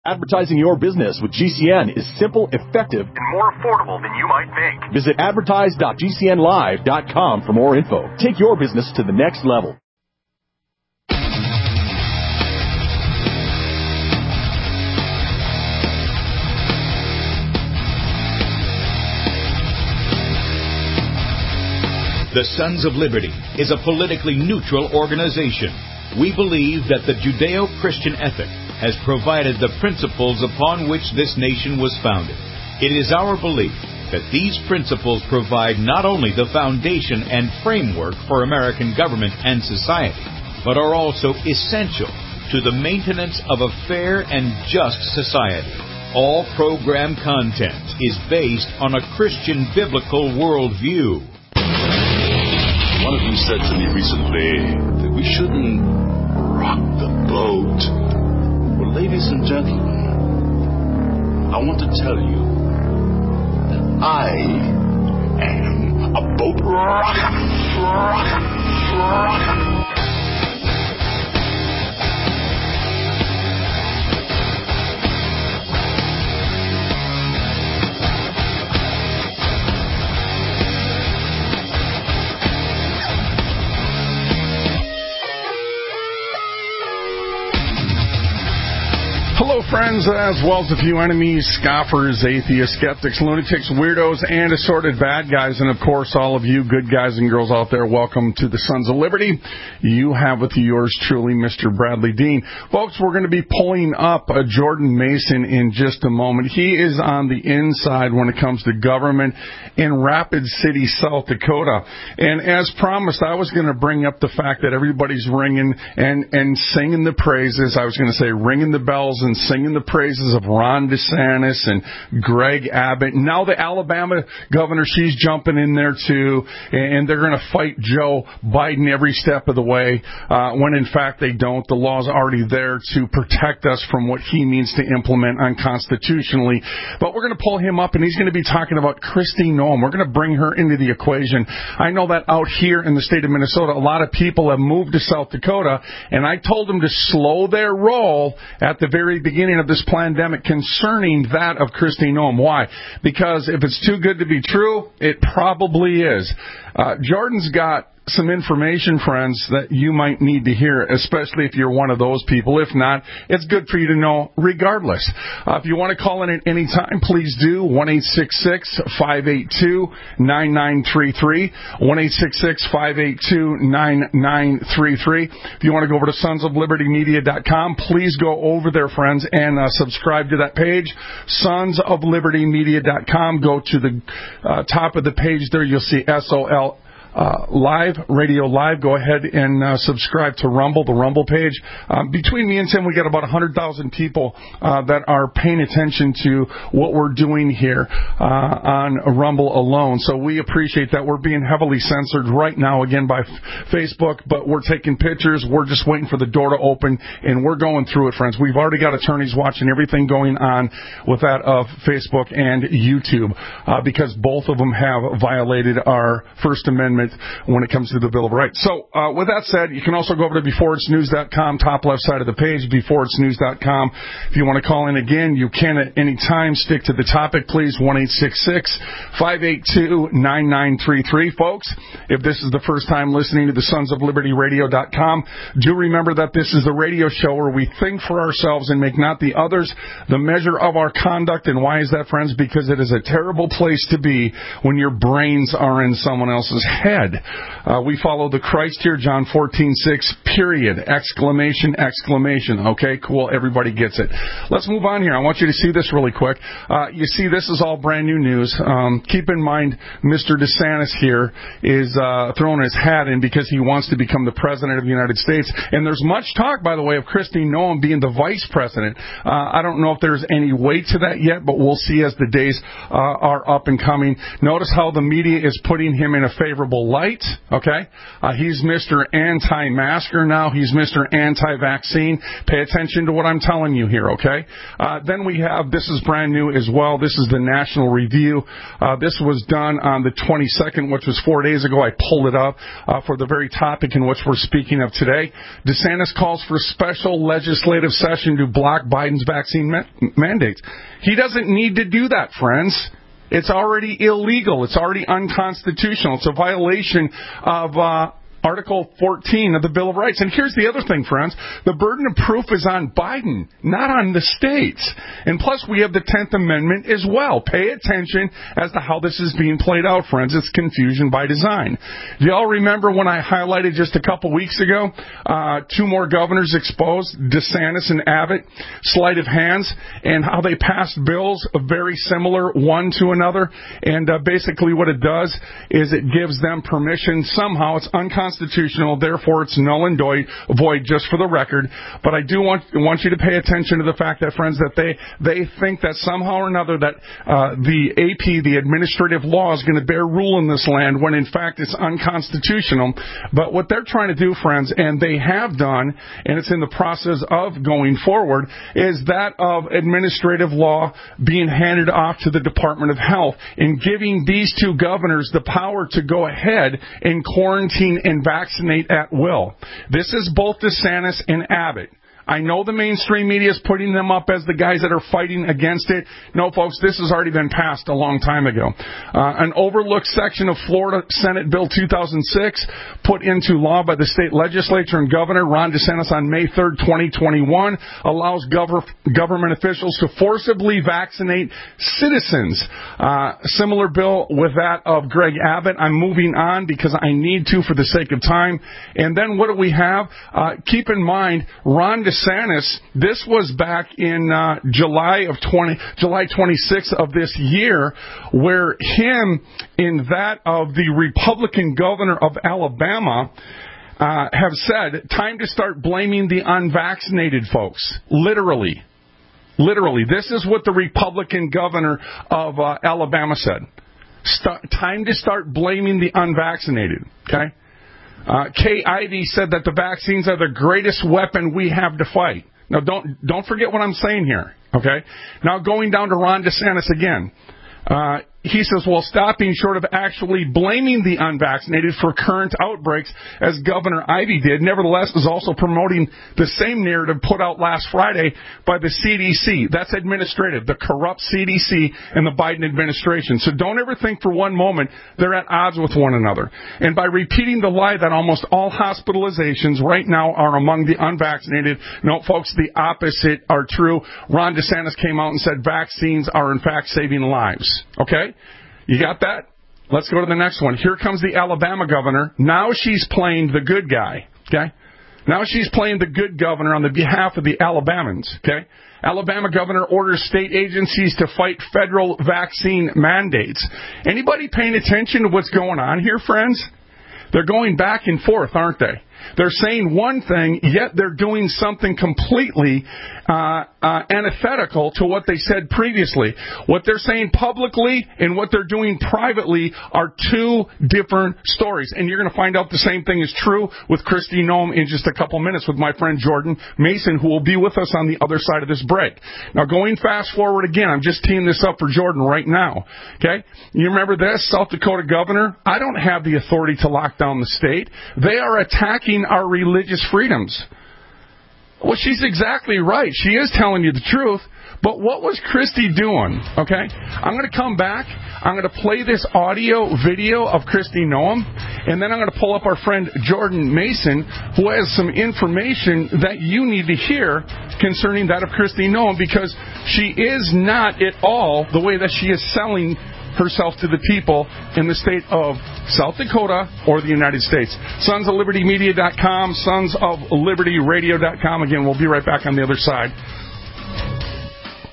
Advertising your business with GCN is simple, effective, and more affordable than you might think. Visit advertise.gcnlive.com for more info. Take your business to the next level. The Sons of Liberty is a politically neutral organization. We believe that the Judeo-Christian ethic has provided the principles upon which this nation was founded. It is our belief that these principles provide not only the foundation and framework for American government and society, but are also essential to the maintenance of a fair and just society. All program content is based on a Christian biblical worldview. One of you said to me recently that we shouldn't rock the boat. Well, ladies and gentlemen, I want to tell you that I am a boat rocker. Hello, friends, as well as a few enemies, scoffers, atheists, skeptics, lunatics, weirdos, and assorted bad guys. And, of course, all of you good guys and girls out there, welcome to the Sons of Liberty. You have with you yours truly, Mr. Bradley Dean. Folks, we're going to be pulling up Jordan Mason in just a moment. He is on the inside when it comes to government in Rapid City, South Dakota. And as promised, I was going to bring up the fact that everybody's ringing and singing the praises. I was going to say ringing the bells and singing the praises of Ron DeSantis and Greg Abbott. Now the Alabama governor, she's jumping in there too, and they're going to fight Joe Biden every step of the way, when in fact they don't. The law's already there to protect us from what he means to implement unconstitutionally. But we're going to pull him up, and he's going to be talking about Kristi Noem. We're going to bring her into the equation. I know that out here in the state of Minnesota, a lot of people have moved to South Dakota, and I told them to slow their roll at the very beginning of this pandemic concerning that of Kristi Noem. Why? Because if it's too good to be true, it probably is. Jordan's got some information, friends, that you might need to hear, especially if you're one of those people. If not, it's good for you to know regardless. If you want to call in at any time, please do. 1-866-582-9933. 1-866-582-9933. If you want to go over to sonsoflibertymedia.com, please go over there, friends, and subscribe to that page. Sonsoflibertymedia.com. Go to the top of the page there. You'll see SOL Live, Radio Live. Go ahead and subscribe to Rumble, the Rumble page. Between me and Tim, we got about 100,000 people that are paying attention to what we're doing here on Rumble alone. So we appreciate that. We're being heavily censored right now, again, by Facebook, but we're taking pictures. We're just waiting for the door to open, and we're going through it, friends. We've already got attorneys watching everything going on with that of Facebook and YouTube, because both of them have violated our First Amendment when it comes to the Bill of Rights. So, with that said, you can also go over to beforeitsnews.com, top left side of the page, beforeitsnews.com. If you want to call in again, you can at any time. Stick to the topic, please. 1-866-582-9933. Folks, if this is the first time listening to the sonsoflibertyradio.com, do remember that this is the radio show where we think for ourselves and make not the others the measure of our conduct. And why is that, friends? Because it is a terrible place to be when your brains are in someone else's head. We follow the Christ here, John 14:6, period, exclamation, exclamation. Okay, cool, everybody gets it. Let's move on here. I want you to see this really quick. You see, this is all brand new news. Keep in mind, Mr. DeSantis here is throwing his hat in because he wants to become the president of the United States. And there's much talk, by the way, of Kristi Noem being the vice president. I don't know if there's any weight to that yet, but we'll see as the days are up and coming. Notice how the media is putting him in a favorable Light, okay? He's Mr. Anti-Masker now. He's Mr. Anti-Vaccine. Pay attention to what I'm telling you here, okay? Then we have, this is brand new as well, this is the National Review. This was done on the 22nd, which was 4 days ago. I pulled it up for the very topic in which we're speaking of today. DeSantis calls for special legislative session to block Biden's vaccine mandates. He doesn't need to do that, friends. It's already illegal. It's already unconstitutional. It's a violation of Article 14 of the Bill of Rights. And here's the other thing, friends. The burden of proof is on Biden, not on the states. And plus, we have the 10th Amendment as well. Pay attention as to how this is being played out, friends. It's confusion by design. Do y'all remember when I highlighted just a couple weeks ago, two more governors exposed, DeSantis and Abbott, sleight of hands, and how they passed bills very similar one to another? And basically what it does is it gives them permission. Somehow it's unconstitutional, therefore it's null and void, just for the record. But I do want you to pay attention to the fact that, friends, that they think that somehow or another that the AP, the administrative law, is going to bear rule in this land when in fact it's unconstitutional. But what they're trying to do, friends, and they have done, and it's in the process of going forward, is that of administrative law being handed off to the Department of Health and giving these two governors the power to go ahead and quarantine and vaccinate at will. This is both DeSantis and Abbott. I know the mainstream media is putting them up as the guys that are fighting against it. No, folks, this has already been passed a long time ago. An overlooked section of Florida Senate Bill 2006, put into law by the state legislature and Governor Ron DeSantis on May 3rd, 2021, allows government officials to forcibly vaccinate citizens. Similar bill with that of Greg Abbott. I'm moving on because I need to for the sake of time. And then what do we have? Keep in mind, Ron DeSantis, this was back in July 26th of this year, where him and that of the Republican governor of Alabama have said, time to start blaming the unvaccinated folks. Literally. This is what the Republican governor of Alabama said. Time to start blaming the unvaccinated. Okay? Kay Ivey said that the vaccines are the greatest weapon we have to fight. Now, don't forget what I'm saying here, okay? Now, going down to Ron DeSantis again. He says, well, stopping short of actually blaming the unvaccinated for current outbreaks, as Governor Ivey did, nevertheless is also promoting the same narrative put out last Friday by the CDC. That's administrative, the corrupt CDC and the Biden administration. So don't ever think for one moment they're at odds with one another. And by repeating the lie that almost all hospitalizations right now are among the unvaccinated, no, folks, the opposite are true. Ron DeSantis came out and said vaccines are in fact saving lives. Okay? You got that? Let's go to the next one. Here comes the Alabama governor. Now she's playing the good guy. Okay? Now she's playing the good governor on the behalf of the Alabamans. Okay? Alabama governor orders state agencies to fight federal vaccine mandates. Anybody paying attention to what's going on here, friends? They're going back and forth, aren't they? They're saying one thing, yet they're doing something completely antithetical to what they said previously. What they're saying publicly and what they're doing privately are two different stories. And you're going to find out the same thing is true with Kristi Noem in just a couple minutes with my friend Jordan Mason, who will be with us on the other side of this break. Now, going fast forward again, I'm just teeing this up for Jordan right now. Okay? You remember this? South Dakota governor? I don't have the authority to lock down the state. They are attacking our religious freedoms. Well, she's exactly right. She is telling you the truth. But what was Kristi doing? Okay? I'm going to come back. I'm going to play this audio video of Kristi Noem, and then I'm going to pull up our friend Jordan Mason, who has some information that you need to hear concerning that of Kristi Noem, because she is not at all the way that she is selling herself to the people in the state of South Dakota or the United States. SonsOfLibertyMedia.com, SonsOfLibertyRadio.com. Again, we'll be right back on the other side.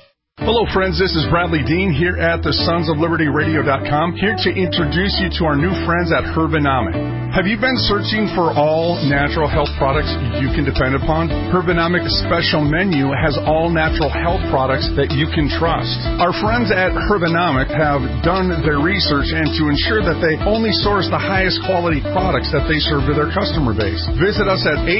Hello, friends. This is Bradley Dean here at the SonsOfLibertyRadio.com, here to introduce you to our new friends at Herbanomic. Have you been searching for all natural health products you can depend upon? Herbanomic's special menu has all natural health products that you can trust. Our friends at Herbanomic have done their research and to ensure that they only source the highest quality products that they serve to their customer base. Visit us at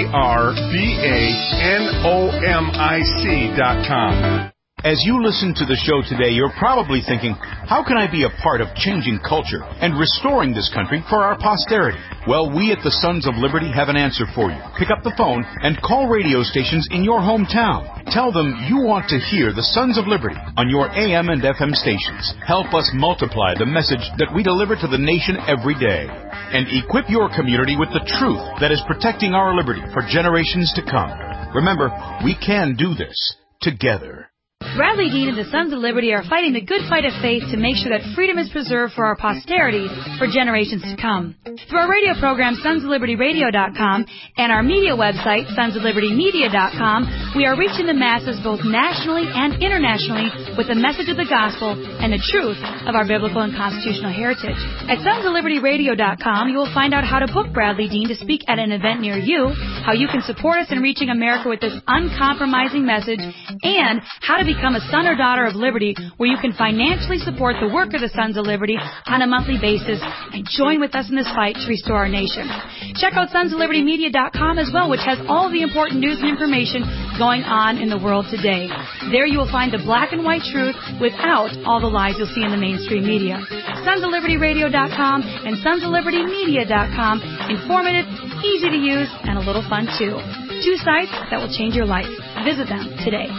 HERBANOMIC.com. As you listen to the show today, you're probably thinking, how can I be a part of changing culture and restoring this country for our posterity? Well, we at the Sons of Liberty have an answer for you. Pick up the phone and call radio stations in your hometown. Tell them you want to hear the Sons of Liberty on your AM and FM stations. Help us multiply the message that we deliver to the nation every day. And equip your community with the truth that is protecting our liberty for generations to come. Remember, we can do this together. Bradley Dean and the Sons of Liberty are fighting the good fight of faith to make sure that freedom is preserved for our posterity for generations to come. Through our radio program, SonsOfLibertyRadio.com, and our media website, SonsOfLibertyMedia.com, we are reaching the masses both nationally and internationally with the message of the gospel and the truth of our biblical and constitutional heritage. At SonsOfLibertyRadio.com, you will find out how to book Bradley Dean to speak at an event near you, how you can support us in reaching America with this uncompromising message, and how to become a son or daughter of liberty, where you can financially support the work of the Sons of Liberty on a monthly basis and join with us in this fight to restore our nation. Check out SonsOfLibertyMedia.com as well, which has all the important news and information going on in the world today. There you will find the black and white truth without all the lies you'll see in the mainstream media. SonsOfLibertyRadio.com and SonsOfLibertyMedia.com. Informative, easy to use, and a little fun too. 2 sites that will change your life. Visit them today.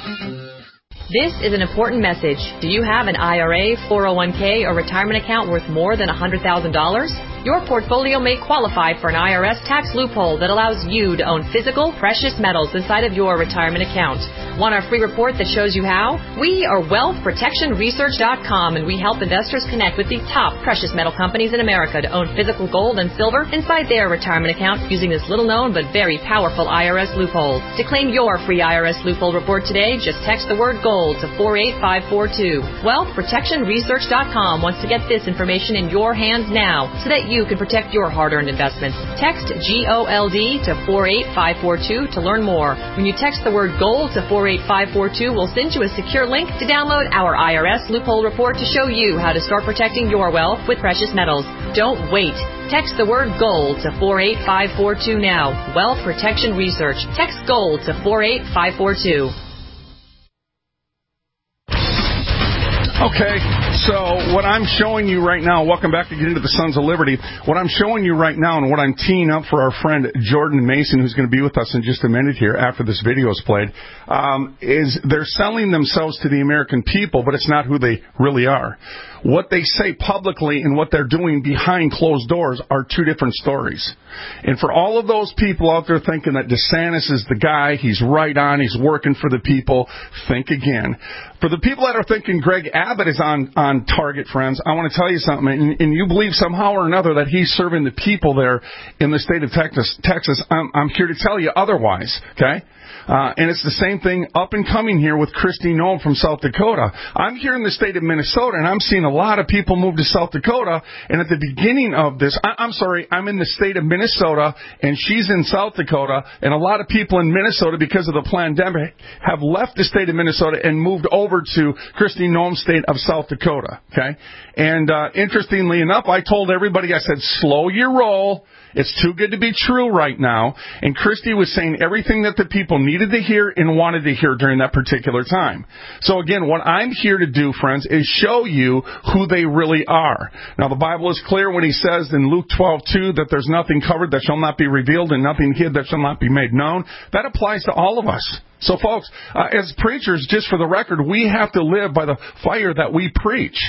This is an important message. Do you have an IRA, 401k, or retirement account worth more than $100,000? Your portfolio may qualify for an IRS tax loophole that allows you to own physical, precious metals inside of your retirement account. Want our free report that shows you how? We are WealthProtectionResearch.com, and we help investors connect with the top precious metal companies in America to own physical gold and silver inside their retirement account using this little-known but very powerful IRS loophole. To claim your free IRS loophole report today, just text the word GOLD to 48542. WealthProtectionResearch.com wants to get this information in your hands now so that you can protect your hard-earned investments. Text GOLD to 48542 to learn more. When you text the word GOLD to 48542, we'll send you a secure link to download our IRS loophole report to show you how to start protecting your wealth with precious metals. Don't wait. Text the word GOLD to 48542 now. Wealth Protection Research. Text GOLD to 48542. Okay, so what I'm showing you right now, welcome back to Get Into the Sons of Liberty. What I'm showing you right now and what I'm teeing up for our friend Jordan Mason, who's going to be with us in just a minute here after this video is played, is they're selling themselves to the American people, but it's not who they really are. What they say publicly and what they're doing behind closed doors are 2 different stories. And for all of those people out there thinking that DeSantis is the guy, he's right on, he's working for the people, think again. For the people that are thinking Greg Abbott is on target, friends, I want to tell you something, and you believe somehow or another that he's serving the people there in the state of Texas, I'm here to tell you otherwise, okay? And it's the same thing up and coming here with Kristi Noem from South Dakota. I'm here in the state of Minnesota, and I'm seeing a lot of people move to South Dakota. And at the beginning of this, I'm in the state of Minnesota, and she's in South Dakota. And a lot of people in Minnesota, because of the pandemic, have left the state of Minnesota and moved over to Kristi Noem's state of South Dakota. Okay? And interestingly enough, I told everybody, I said, slow your roll. It's too good to be true right now. And Kristi was saying everything that the people needed to hear and wanted to hear during that particular time. So again, what I'm here to do, friends, is show you who they really are. Now, the Bible is clear when he says in Luke 12:2 that there's nothing covered that shall not be revealed and nothing hid that shall not be made known. That applies to all of us. So, folks, as preachers, just for the record, we have to live by the fire that we preach.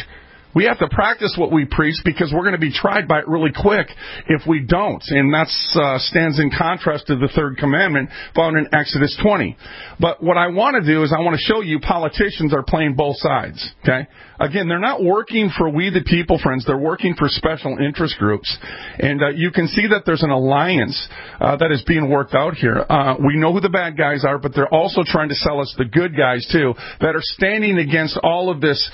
We have to practice what we preach because we're going to be tried by it really quick if we don't. And that stands in contrast to the third commandment found in Exodus 20. But what I want to do is I want to show you politicians are playing both sides. Okay? Again, they're not working for we the people, friends. They're working for special interest groups. And you can see that there's an alliance that is being worked out here. We know who the bad guys are, but they're also trying to sell us the good guys, too, that are standing against all of this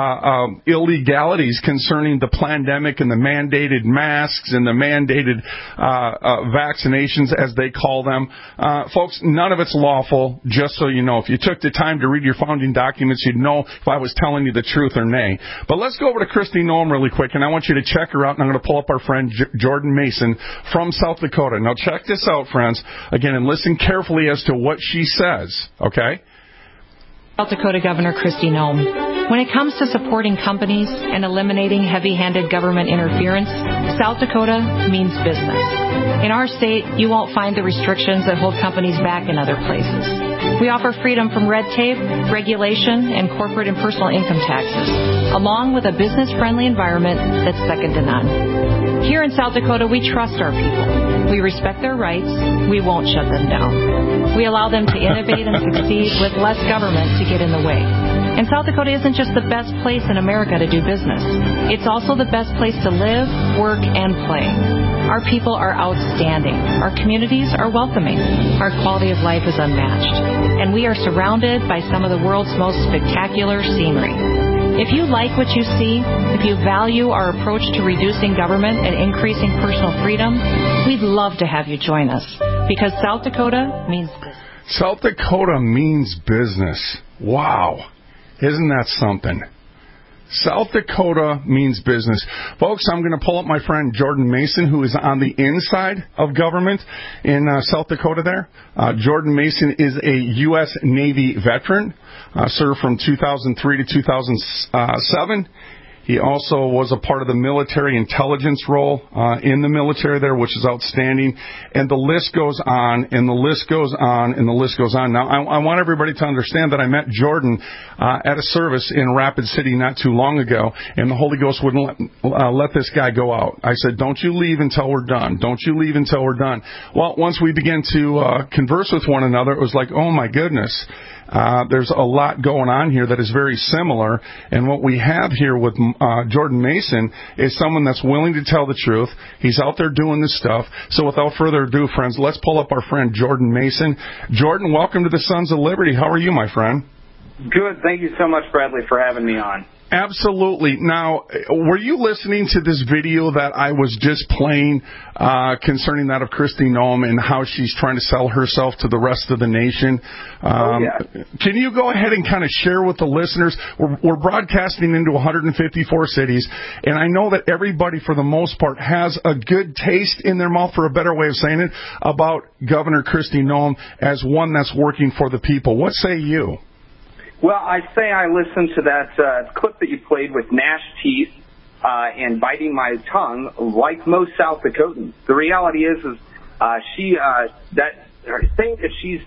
illegalities concerning the pandemic and the mandated masks and the mandated vaccinations, as they call them. Folks, none of it's lawful, just so you know. If you took the time to read your founding documents, you'd know if I was telling you the truth or nay. But let's go over to Kristi Noem really quick, and I want you to check her out, and I'm going to pull up our friend Jordan Mason from South Dakota. Now, check this out, friends, again, and listen carefully as to what she says, okay? South Dakota Governor Kristi Noem. When it comes to supporting companies and eliminating heavy-handed government interference, South Dakota means business. In our state, you won't find the restrictions that hold companies back in other places. We offer freedom from red tape, regulation, and corporate and personal income taxes, along with a business-friendly environment that's second to none. Here in South Dakota, we trust our people. We respect their rights. We won't shut them down. We allow them to innovate and succeed with less government to get in the way. And South Dakota isn't just the best place in America to do business. It's also the best place to live, work, and play. Our people are outstanding. Our communities are welcoming. Our quality of life is unmatched. And we are surrounded by some of the world's most spectacular scenery. If you like what you see, if you value our approach to reducing government and increasing personal freedom, we'd love to have you join us, because South Dakota means business. South Dakota means business. Wow. Isn't that something? South Dakota means business. Folks, I'm going to pull up my friend Jordan Mason, who is on the inside of government in South Dakota there. Jordan Mason is a U.S. Navy veteran, served from 2003 to 2007. He also was a part of the military intelligence role in the military there, which is outstanding. And the list goes on, and the list goes on, and the list goes on. Now, I want everybody to understand that I met Jordan at a service in Rapid City not too long ago, and the Holy Ghost wouldn't let this guy go out. I said, don't you leave until we're done. Don't you leave until we're done. Well, once we began to converse with one another, it was like, oh, my goodness. There's a lot going on here that is very similar, and what we have here with Jordan Mason is someone that's willing to tell the truth. He's out there doing this stuff. So without further ado, friends, let's pull up our friend Jordan Mason. Jordan, welcome to the Sons of Liberty. How are you, my friend? Good. Thank you so much, Bradley, for having me on. Absolutely. Now, were you listening to this video that I was just playing concerning that of Kristi Noem and how she's trying to sell herself to the rest of the nation? Yeah. Can you go ahead and kind of share with the listeners? We're broadcasting into 154 cities, and I know that everybody, for the most part, has a good taste in their mouth, for a better way of saying it, about Governor Kristi Noem as one that's working for the people. What say you? Well, I say I listened to that clip that you played with gnashed teeth and biting my tongue, like most South Dakotans. The reality is saying that she's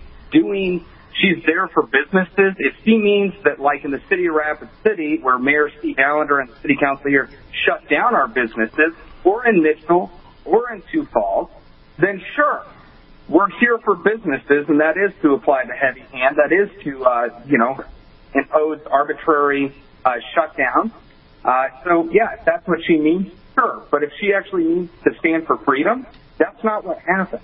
there for businesses. If she means that, like in the city of Rapid City, where Mayor Steve Allender and the city council here shut down our businesses, or in Mitchell, or in Sioux Falls, then sure. We're here for businesses, and that is to apply the heavy hand. That is to, impose arbitrary shutdown. So, yeah, if that's what she means, sure. But if she actually means to stand for freedom, that's not what happened.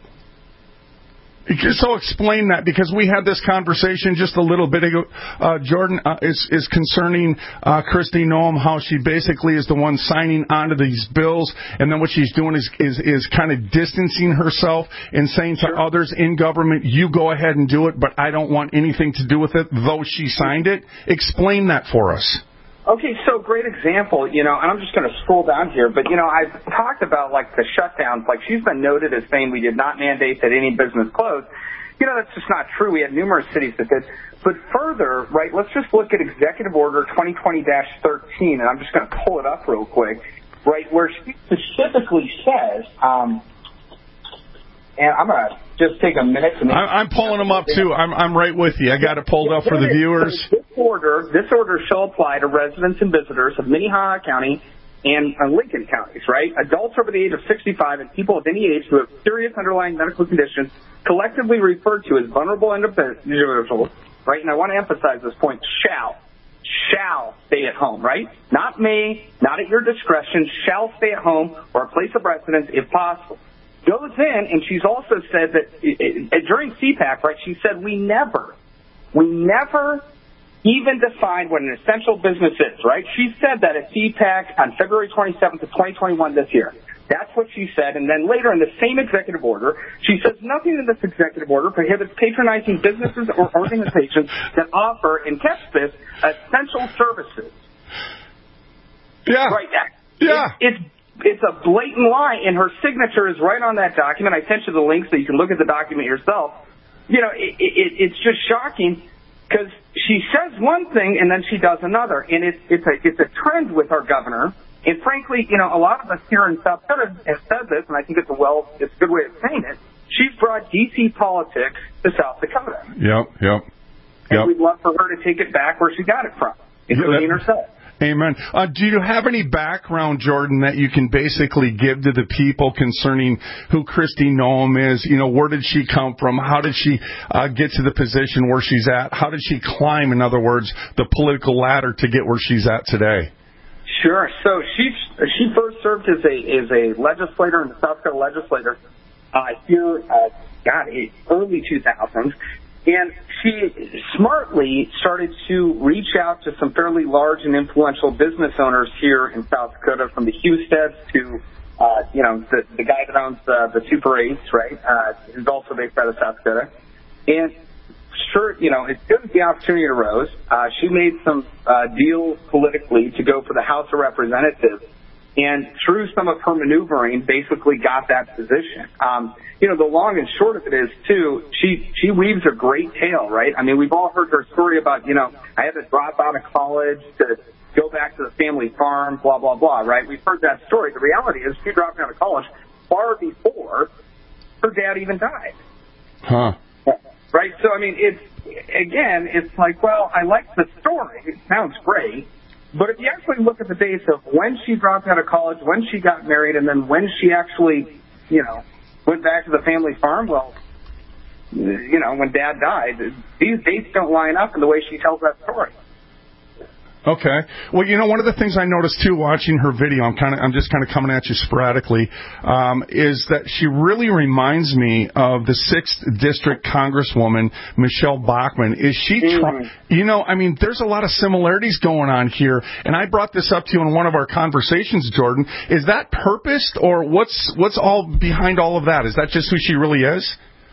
So explain that, because we had this conversation just a little bit ago. Jordan, is concerning Kristi Noem, how she basically is the one signing onto these bills, and then what she's doing is kind of distancing herself and saying to others in government, you go ahead and do it, but I don't want anything to do with it, though she signed it. Explain that for us. Okay, so great example, and I'm just going to scroll down here, but, I've talked about, like, the shutdowns. Like, she's been noted as saying we did not mandate that any business close. That's just not true. We had numerous cities that did. But further, right, let's just look at Executive Order 2020-13, and I'm just going to pull it up real quick, right, where she specifically says, and I'm going to just take a minute to make... I'm pulling them up, too. I'm right with you. I got it pulled up for the viewers. order shall apply to residents and visitors of Minnehaha County and Lincoln counties, right? Adults over the age of 65 and people of any age who have serious underlying medical conditions collectively referred to as vulnerable individuals, right? And I want to emphasize this point, shall stay at home, right? Not may, not at your discretion, shall stay at home or a place of residence if possible. Goes in, and she's also said that during CPAC, right, she said we never even defined what an essential business is, right? She said that at CPAC on February 27th of 2021 this year. That's what she said. And then later in the same executive order, she says nothing in this executive order prohibits patronizing businesses or organizations that offer, and catch this, essential services. Yeah. Right. Yeah. It's a blatant lie, and her signature is right on that document. I sent you the link so you can look at the document yourself. You know, it's just shocking because she says one thing and then she does another, and it's a trend with our governor. And frankly, you know, a lot of us here in South Dakota have said this, and I think it's a good way of saying it. She's brought D.C. politics to South Dakota. Yep. And we'd love for her to take it back where she got it from, including herself. Amen. Do you have any background, Jordan, that you can basically give to the people concerning who Kristi Noem is? You know, where did she come from? How did she get to the position where she's at? How did she climb, in other words, the political ladder to get where she's at today? Sure. So she first served as a legislator in the South Dakota legislature here, early 2000s. And she smartly started to reach out to some fairly large and influential business owners here in South Dakota, from the Husteds to, the guy that owns the Super 8s, right, who's also based out of South Dakota. And sure, as soon as the opportunity arose, she made some deals politically to go for the House of Representatives. And through some of her maneuvering, basically got that position. The long and short of it is, too, she weaves a great tale, right? I mean, we've all heard her story about, I had to drop out of college to go back to the family farm, blah, blah, blah, right? We've heard that story. The reality is she dropped out of college far before her dad even died. Huh. Right? So, I mean, it's like, well, I like the story. It sounds great. But if you actually look at the dates of when she dropped out of college, when she got married, and then when she actually, went back to the family farm, well, when Dad died, these dates don't line up in the way she tells that story. Okay. Well, one of the things I noticed too, watching her video, I'm just kind of coming at you sporadically, is that she really reminds me of the 6th District Congresswoman Michelle Bachmann. Is she, there's a lot of similarities going on here, and I brought this up to you in one of our conversations, Jordan. Is that purposed, or what's all behind all of that? Is that just who she really is?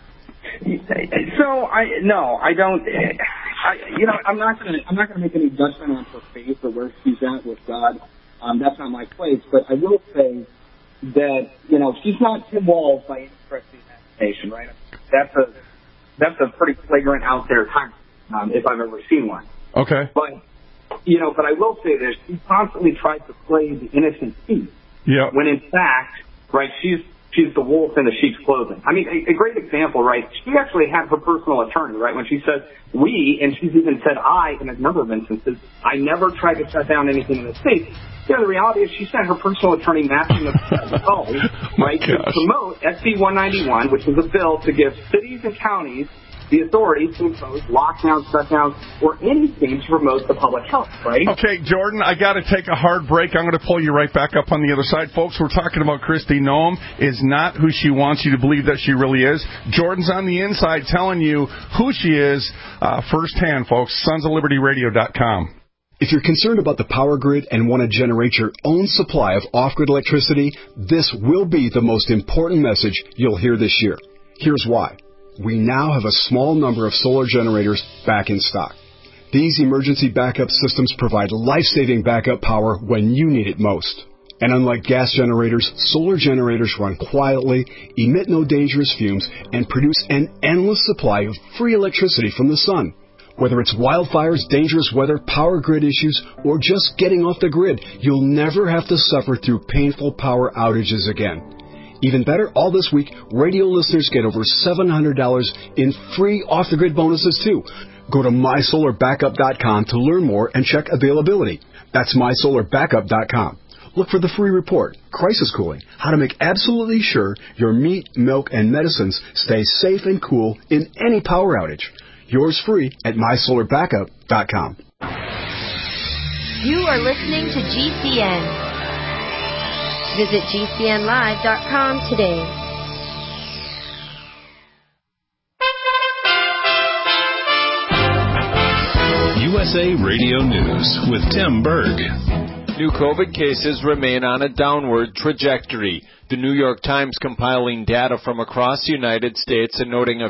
So I don't. I'm not going to make any judgment on her faith or where she's at with God. That's not my place. But I will say that she's not Tim Walz by any stretch of the imagination, right? That's a pretty flagrant out there tyrant, if I've ever seen one. Okay. But I will say this: she constantly tries to play the innocent thief. Yeah. When in fact, right, she's the wolf in the sheep's clothing. I mean, a great example, right? She actually had her personal attorney, right? When she says we, and she's even said I in a number of instances, I never tried to shut down anything in the state. The reality is she sent her personal attorney Matthew McCall, right, to promote SB 191, which was a bill to give cities and counties the authority to impose lockdowns, shutdowns, or anything to promote the public health, right? Okay, Jordan, I got to take a hard break. I'm going to pull you right back up on the other side. Folks, we're talking about Kristi Noem is not who she wants you to believe that she really is. Jordan's on the inside telling you who she is firsthand, folks. SonsOfLibertyRadio.com. If you're concerned about the power grid and want to generate your own supply of off-grid electricity, this will be the most important message you'll hear this year. Here's why. We now have a small number of solar generators back in stock. These emergency backup systems provide life-saving backup power when you need it most. And unlike gas generators, solar generators run quietly, emit no dangerous fumes, and produce an endless supply of free electricity from the sun. Whether it's wildfires, dangerous weather, power grid issues, or just getting off the grid, you'll never have to suffer through painful power outages again. Even better, all this week, radio listeners get over $700 in free off-the-grid bonuses, too. Go to mysolarbackup.com to learn more and check availability. That's mysolarbackup.com. Look for the free report, Crisis Cooling, how to make absolutely sure your meat, milk, and medicines stay safe and cool in any power outage. Yours free at mysolarbackup.com. You are listening to GCN. Visit GCNlive.com today. USA Radio News with Tim Berg. New COVID cases remain on a downward trajectory. The New York Times compiling data from across the United States and noting a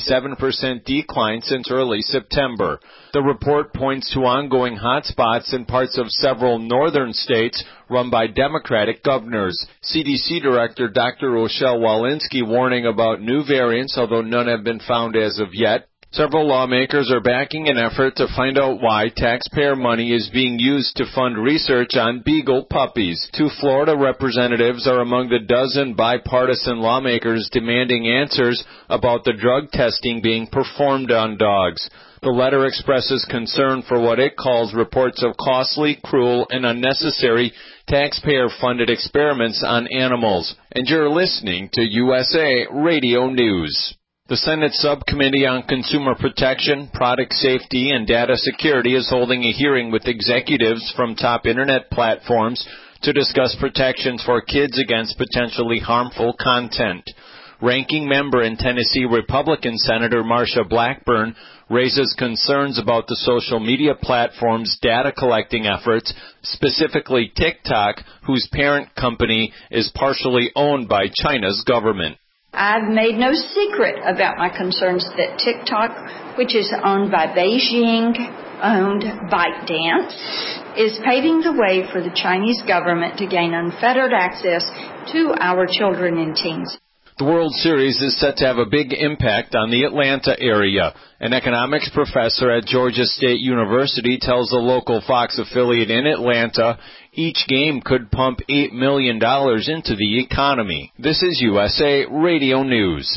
57% decline since early September. The report points to ongoing hotspots in parts of several northern states run by Democratic governors. CDC Director Dr. Rochelle Walensky warning about new variants, although none have been found as of yet. Several lawmakers are backing an effort to find out why taxpayer money is being used to fund research on beagle puppies. 2 Florida representatives are among the dozen bipartisan lawmakers demanding answers about the drug testing being performed on dogs. The letter expresses concern for what it calls reports of costly, cruel, and unnecessary taxpayer-funded experiments on animals. And you're listening to USA Radio News. The Senate Subcommittee on Consumer Protection, Product Safety, and Data Security is holding a hearing with executives from top Internet platforms to discuss protections for kids against potentially harmful content. Ranking member and Tennessee Republican Senator Marsha Blackburn raises concerns about the social media platform's data collecting efforts, specifically TikTok, whose parent company is partially owned by China's government. I've made no secret about my concerns that TikTok, which is owned by Beijing-owned ByteDance, is paving the way for the Chinese government to gain unfettered access to our children and teens. The World Series is set to have a big impact on the Atlanta area. An economics professor at Georgia State University tells a local Fox affiliate in Atlanta each game could pump $8 million into the economy. This is USA Radio News.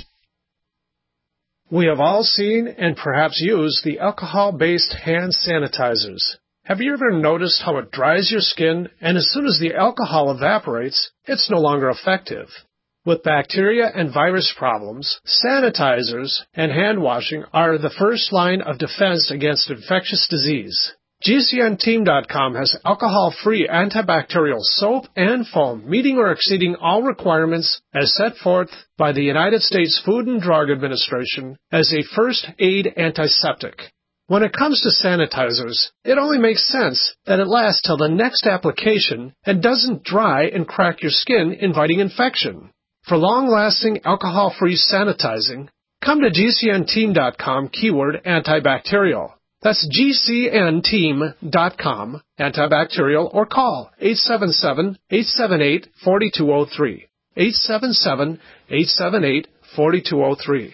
We have all seen and perhaps used the alcohol-based hand sanitizers. Have you ever noticed how it dries your skin, and as soon as the alcohol evaporates, it's no longer effective? With bacteria and virus problems, sanitizers and hand washing are the first line of defense against infectious disease. GCNteam.com has alcohol-free antibacterial soap and foam, meeting or exceeding all requirements as set forth by the United States Food and Drug Administration as a first-aid antiseptic. When it comes to sanitizers, it only makes sense that it lasts till the next application and doesn't dry and crack your skin, inviting infection. For long-lasting alcohol-free sanitizing, come to GCNteam.com keyword antibacterial. That's GCNteam.com, antibacterial, or call 877-878-4203. 877-878-4203.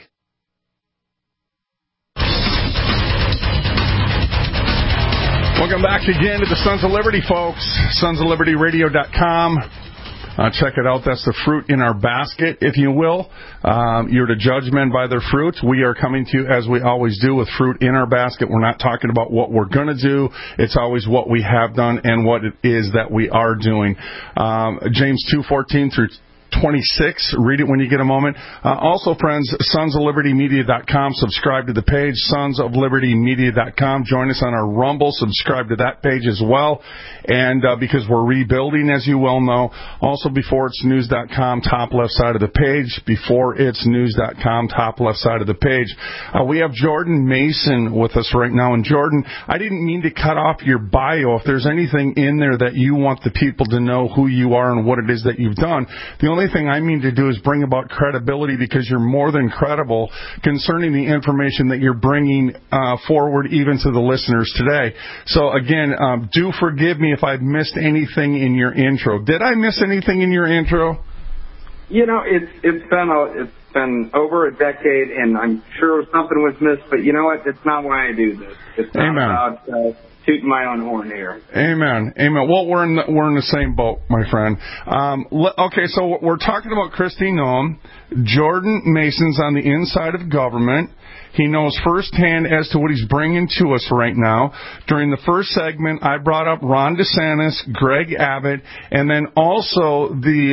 Welcome back again to the Sons of Liberty, folks. SonsOfLibertyRadio.com. Check it out. That's the fruit in our basket, if you will. You're to judge men by their fruit. We are coming to you, as we always do, with fruit in our basket. We're not talking about what we're going to do. It's always what we have done and what it is that we are doing. James 2:14 through 26. Read it when you get a moment. Also, friends, sonsoflibertymedia.com. Subscribe to the page, sonsoflibertymedia.com. Join us on our Rumble. Subscribe to that page as well. And because we're rebuilding, as you well know, also beforeitsnews.com, top left side of the page, beforeitsnews.com, top left side of the page. We have Jordan Mason with us right now. And Jordan, I didn't mean to cut off your bio. If there's anything in there that you want the people to know who you are and what it is that you've done, the only thing I mean to do is bring about credibility, because you're more than credible concerning the information that you're bringing forward even to the listeners today. So again, do forgive me if I've missed anything in your intro. Did I miss anything in your intro? You know, it's been over a decade, and I'm sure something was missed. But you know what? It's not why I do this. It's not about tooting my own horn here. Amen. Amen. Well, we're in the same boat, my friend. Okay, so we're talking about Kristi Noem. Jordan Mason's on the inside of government. He knows firsthand as to what he's bringing to us right now. During the first segment, I brought up Ron DeSantis, Greg Abbott, and then also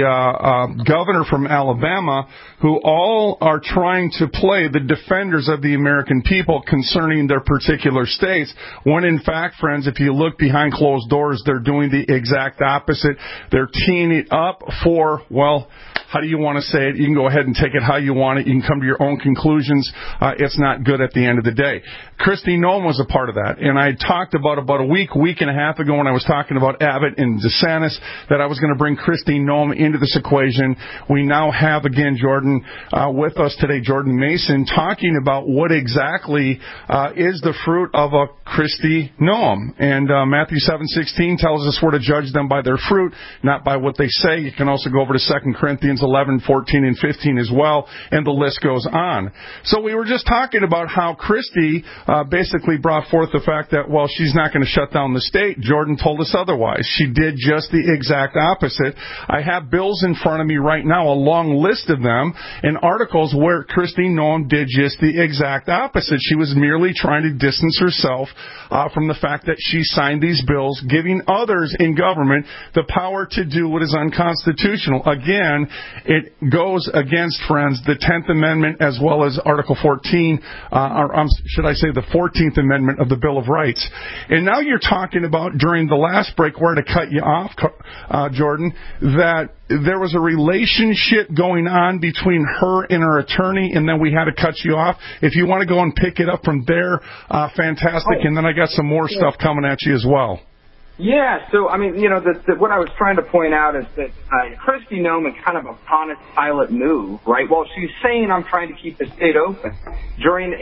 the governor from Alabama, who all are trying to play the defenders of the American people concerning their particular states, when in fact, friends, if you look behind closed doors, they're doing the exact opposite. They're teeing it up for, well, how do you want to say it? You can go ahead and take it how you want it. You can come to your own conclusions. It's not good at the end of the day. Kristi Noem was a part of that. And I talked about a week and a half ago when I was talking about Abbott and DeSantis that I was going to bring Kristi Noem into this equation. We now have, again, Jordan, with us today, Jordan Mason, talking about what exactly is the fruit of a Kristi Noem. And Matthew 7:16 tells us we're to judge them by their fruit, not by what they say. You can also go over to 2 Corinthians 11:14 and 15 as well, and the list goes on. So we were just talking about how Kristi basically brought forth the fact that, well, she's not going to shut down the state. Jordan told us otherwise. She did just the exact opposite. I have bills in front of me right now, a long list of them, and articles where Kristi Noem did just the exact opposite. She was merely trying to distance herself from the fact that she signed these bills, giving others in government the power to do what is unconstitutional. Again, it goes against, friends, the 10th Amendment as well as Article 14, or should I say the 14th Amendment of the Bill of Rights. And now you're talking about, during the last break, where to cut you off, Jordan, that there was a relationship going on between her and her attorney, and then we had to cut you off. If you want to go and pick it up from there, fantastic. And then I got some more stuff coming at you as well. Yeah, so, I mean, you know, what I was trying to point out is that Kristi Noem is kind of a Pontius Pilate move, right? Well, she's saying I'm trying to keep the state open. During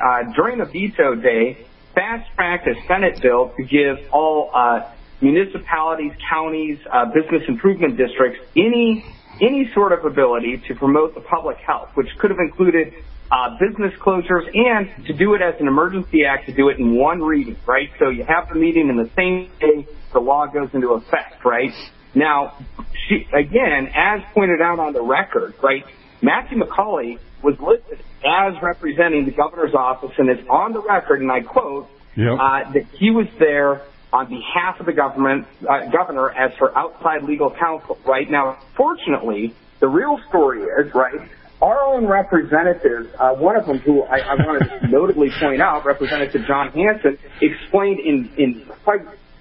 a veto day, fast-tracked a Senate bill to give all municipalities, counties, business improvement districts any sort of ability to promote the public health, which could have included business closures, and to do it as an emergency act, to do it in one reading, right? So you have the meeting in the same day the law goes into effect, right? Now, she, again, as pointed out on the record, right, Matthew McCauley was listed as representing the governor's office, and it's on the record, and I quote, that he was there on behalf of the governor as her outside legal counsel, right? Now, fortunately, the real story is, right, our own representatives, one of them who I wanted to notably point out, Representative John Hanson, explained in quite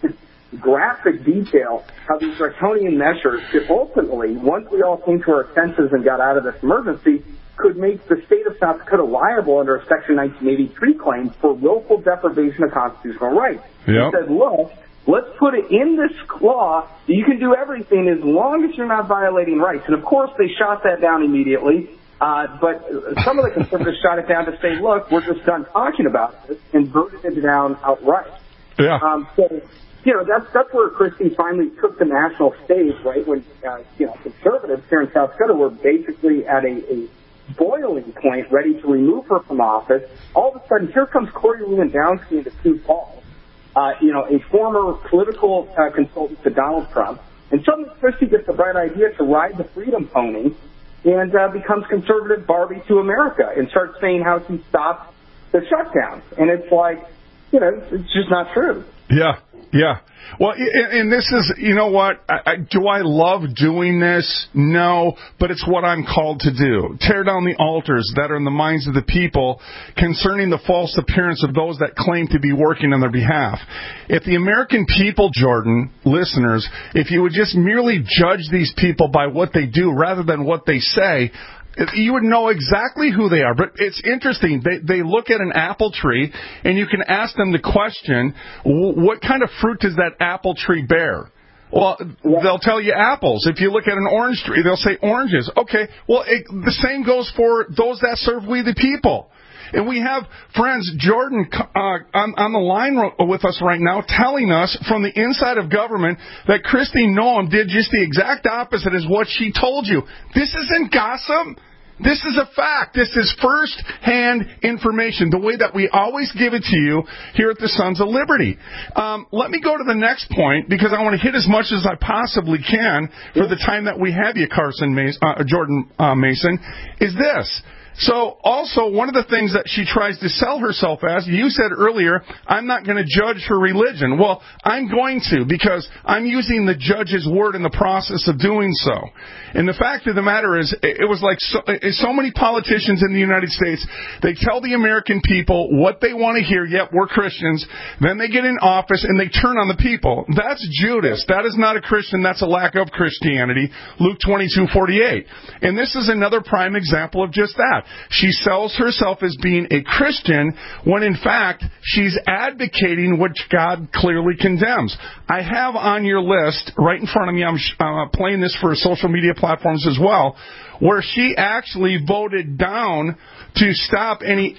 graphic detail how these draconian measures could ultimately, once we all came to our senses and got out of this emergency, could make the state of South Dakota liable under a Section 1983 claim for willful deprivation of constitutional rights. He said, look, let's put it in this law that you can do everything as long as you're not violating rights. And, of course, they shot that down immediately. But some of the conservatives shot it down to say, look, we're just done talking about this, and voted it down outright. Yeah. So, you know, that's where Kristi finally took the national stage, right, when, you know, conservatives here in South Dakota were basically at a boiling point, ready to remove her from office. All of a sudden, here comes Corey Lewandowski into Sioux Falls, you know, a former political consultant to Donald Trump. And suddenly Kristi gets the bright idea to ride the freedom pony and becomes conservative Barbie to America and starts saying how to stop the shutdowns. And it's like, you know, it's just not true. Yeah, yeah. Well, and this is, you know what, do I love doing this? No, but it's what I'm called to do. Tear down the altars that are in the minds of the people concerning the false appearance of those that claim to be working on their behalf. If the American people, Jordan, listeners, if you would just merely judge these people by what they do rather than what they say, you would know exactly who they are. But it's interesting. They look at an apple tree, and you can ask them the question, what kind of fruit does that apple tree bear? Well, they'll tell you apples. If you look at an orange tree, they'll say oranges. Okay, well, the same goes for those that serve we the people. And we have, friends, Jordan on the line with us right now telling us from the inside of government that Kristi Noem did just the exact opposite as what she told you. This isn't gossip. This is a fact. This is first-hand information, the way that we always give it to you here at the Sons of Liberty. Let me go to the next point, because I want to hit as much as I possibly can for the time that we have you, Jordan Mason, is this. So, also, one of the things that she tries to sell herself as, you said earlier, I'm not going to judge her religion. Well, I'm going to, because I'm using the judge's word in the process of doing so. And the fact of the matter is, it was like so many politicians in the United States, they tell the American people what they want to hear, yep, we're Christians, then they get in office and they turn on the people. That's Judas. That is not a Christian, that's a lack of Christianity. Luke 22:48. And this is another prime example of just that. She sells herself as being a Christian when, in fact, she's advocating what God clearly condemns. I have on your list, right in front of me, I'm playing this for social media platforms as well, where she actually voted down to stop any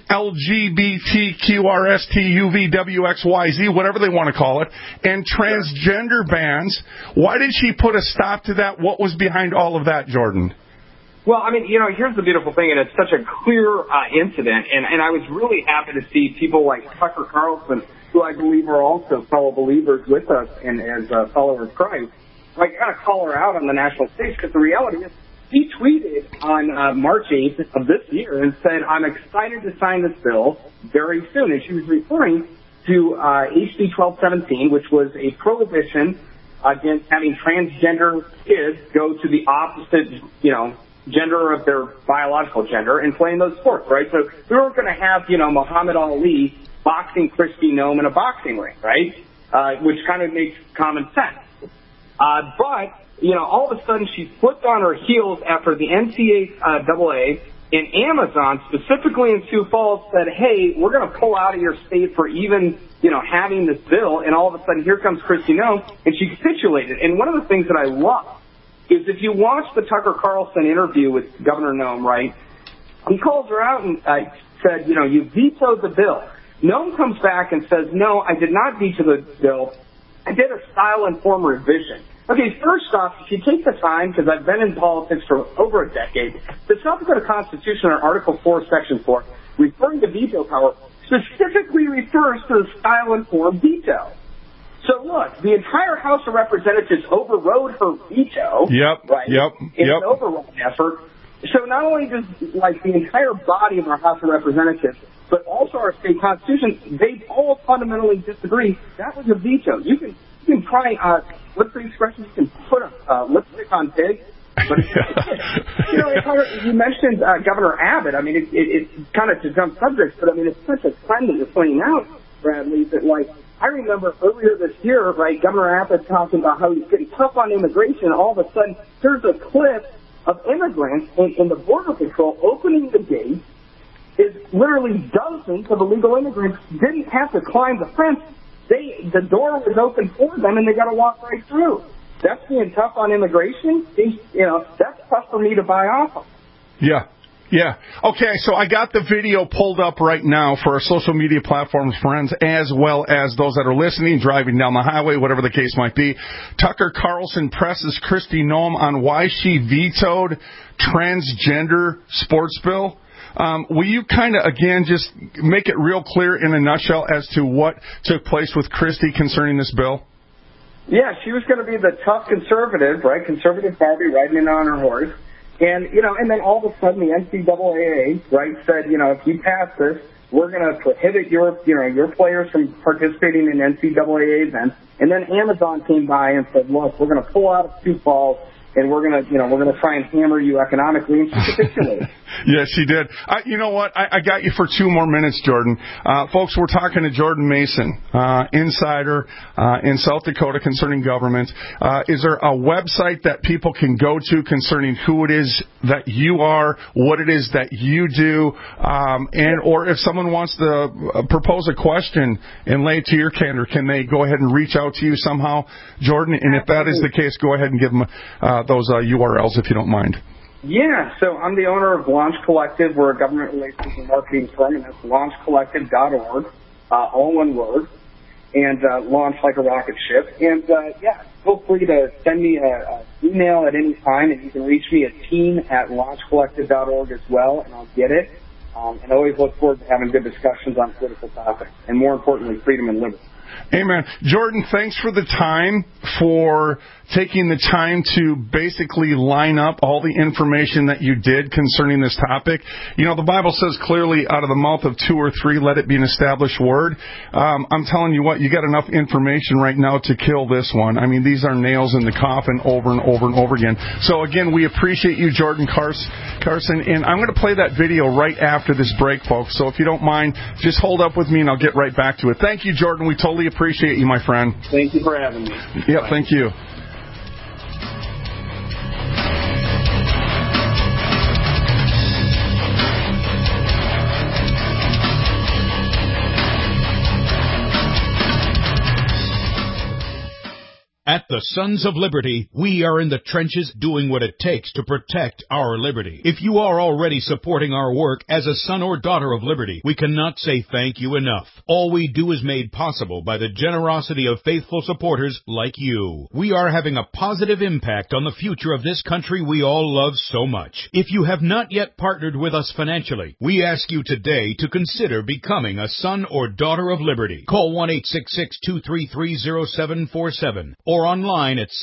LGBTQRSTUVWXYZ, whatever they want to call it, and transgender bans. Why did she put a stop to that? What was behind all of that, Jordan? Well, I mean, here's the beautiful thing, and it's such a clear incident, and I was really happy to see people like Tucker Carlson, who I believe are also fellow believers with us and as followers of Christ, like kind of call her out on the national stage, because the reality is he tweeted on March 8th of this year and said, I'm excited to sign this bill very soon, and she was referring to HB 1217, which was a prohibition against having transgender kids go to the opposite, gender of their biological gender and playing those sports, right? So we weren't going to have, Muhammad Ali boxing Kristi Noem in a boxing ring, right? Which kind of makes common sense. But, all of a sudden she flipped on her heels after the NCAA and Amazon, specifically in Sioux Falls, said, hey, we're going to pull out of your state for even, having this bill. And all of a sudden here comes Kristi Noem, and she capitulated. And one of the things that I love is if you watch the Tucker Carlson interview with Governor Noem, right, he calls her out and said, you vetoed the bill. Noem comes back and says, no, I did not veto the bill. I did a style and form revision. Okay, first off, if you take the time, because I've been in politics for over a decade, the South Dakota Constitution, in Article 4, Section 4, referring to veto power, specifically refers to the style and form veto. So look, the entire House of Representatives overrode her veto. Right? In an override effort. So not only does the entire body of our House of Representatives, but also our state constitution, they all fundamentally disagree. That was a veto. You can try, what's the expression? You can put a lipstick on pig. But you mentioned Governor Abbott. I mean, it's kind of to jump subjects, but I mean, it's such a trend that you're pointing out, Bradley, that I remember earlier this year, right, Governor Abbott talking about how he's getting tough on immigration, and all of a sudden, here's a clip of immigrants in the Border Patrol opening the gate. Is literally dozens of illegal immigrants didn't have to climb the fence. The door was open for them, and they got to walk right through. That's being tough on immigration. That's tough for me to buy off of. Yeah. Okay, so I got the video pulled up right now for our social media platforms, friends, as well as those that are listening, driving down the highway, whatever the case might be. Tucker Carlson presses Kristi Noem on why she vetoed transgender sports bill. Will you kind of, again, just make it real clear in a nutshell as to what took place with Kristi concerning this bill? Yeah, she was going to be the tough conservative, right? Conservative Barbie riding in on her horse. And, and then all of a sudden the NCAA, right, said, if you pass this, we're going to prohibit your players from participating in NCAA events. And then Amazon came by and said, look, we're going to pull out of Sioux Falls, and we're going to try and hammer you economically, and she capitulated. Yes, she did. You know what? I got you for 2 more minutes, Jordan. Folks, we're talking to Jordan Mason, insider in South Dakota concerning government. Is there a website that people can go to concerning who it is that you are, what it is that you do, or if someone wants to propose a question and lay it to your candor, can they go ahead and reach out to you somehow, Jordan? And if that is the case, go ahead and give them those URLs if you don't mind. Yeah, so I'm the owner of Launch Collective. We're a government relations and marketing firm, and that's launchcollective.org, all one word. and launch like a rocket ship. And, feel free to send me an email at any time, and you can reach me at team@launchcollective.org as well, and I'll get it. And I always look forward to having good discussions on political topics, and more importantly, freedom and liberty. Amen. Jordan, thanks for the time, for taking the time to basically line up all the information that you did concerning this topic. You know, the Bible says clearly, out of the mouth of two or three, let it be an established word. I'm telling you what, you got enough information right now to kill this one. I mean, these are nails in the coffin over and over and over again. So, again, we appreciate you, Jordan Carson, and I'm going to play that video right after this break, folks. So if you don't mind, just hold up with me, and I'll get right back to it. Thank you, Jordan. We totally appreciate you, my friend. Thank you for having me. Yep, thank you. At the Sons of Liberty, we are in the trenches doing what it takes to protect our liberty. If you are already supporting our work as a son or daughter of liberty, we cannot say thank you enough. All we do is made possible by the generosity of faithful supporters like you. We are having a positive impact on the future of this country we all love so much. If you have not yet partnered with us financially, we ask you today to consider becoming a son or daughter of liberty. Call 1-866-233-0747 or online at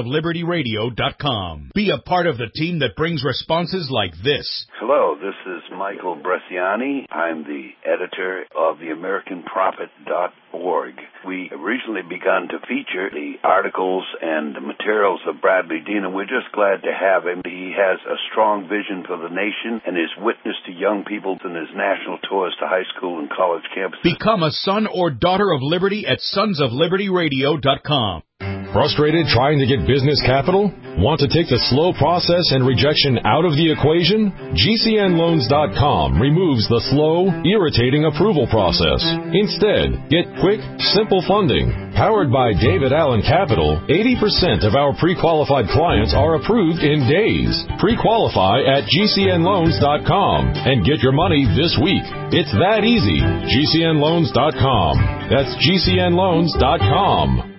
sonsoflibertyradio.com. Be a part of the team that brings responses like this. Hello, this is Michael Bresciani. I'm the editor of theamericanprophet.org. We recently begun to feature the articles and the materials of Bradley Dean, and we're just glad to have him. He has a strong vision for the nation and is witness to young people in his national tours to high school and college campuses. Become a son or daughter of liberty at sonsoflibertyradio.com. Frustrated trying to get business capital? Want to take the slow process and rejection out of the equation? GCNloans.com removes the slow, irritating approval process. Instead, get quick, simple funding. Powered by David Allen Capital, 80% of our pre-qualified clients are approved in days. Pre-qualify at GCNloans.com and get your money this week. It's that easy. GCNloans.com. That's GCNloans.com.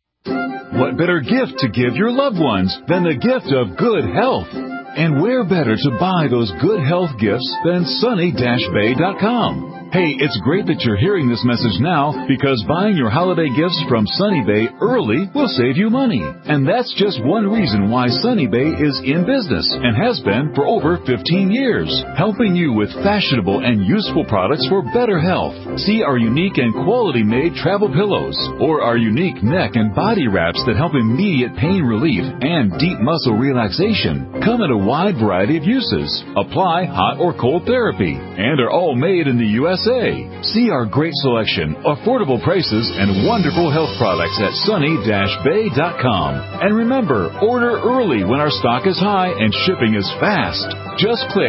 What better gift to give your loved ones than the gift of good health? And where better to buy those good health gifts than sunny-bay.com? Hey, it's great that you're hearing this message now, because buying your holiday gifts from Sunny Bay early will save you money. And that's just one reason why Sunny Bay is in business and has been for over 15 years, helping you with fashionable and useful products for better health. See our unique and quality-made travel pillows, or our unique neck and body wraps that help immediate pain relief and deep muscle relaxation. Come in a wide variety of uses, apply hot or cold therapy, and are all made in the USA. See our great selection, affordable prices, and wonderful health products at sunny-bay.com. And remember, order early when our stock is high and shipping is fast. Just click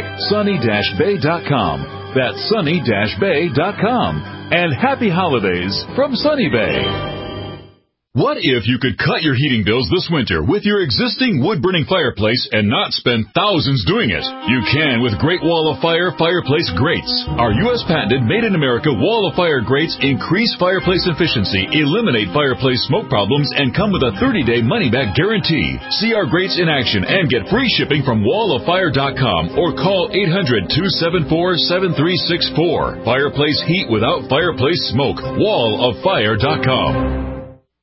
sunny-bay.com. That's sunny-bay.com. And happy holidays from Sunny Bay. What if you could cut your heating bills this winter with your existing wood-burning fireplace and not spend thousands doing it? You can with Great Wall of Fire fireplace grates. Our U.S. patented made-in-America Wall of Fire grates increase fireplace efficiency, eliminate fireplace smoke problems, and come with a 30-day money-back guarantee. See our grates in action and get free shipping from walloffire.com or call 800-274-7364. Fireplace heat without fireplace smoke. walloffire.com.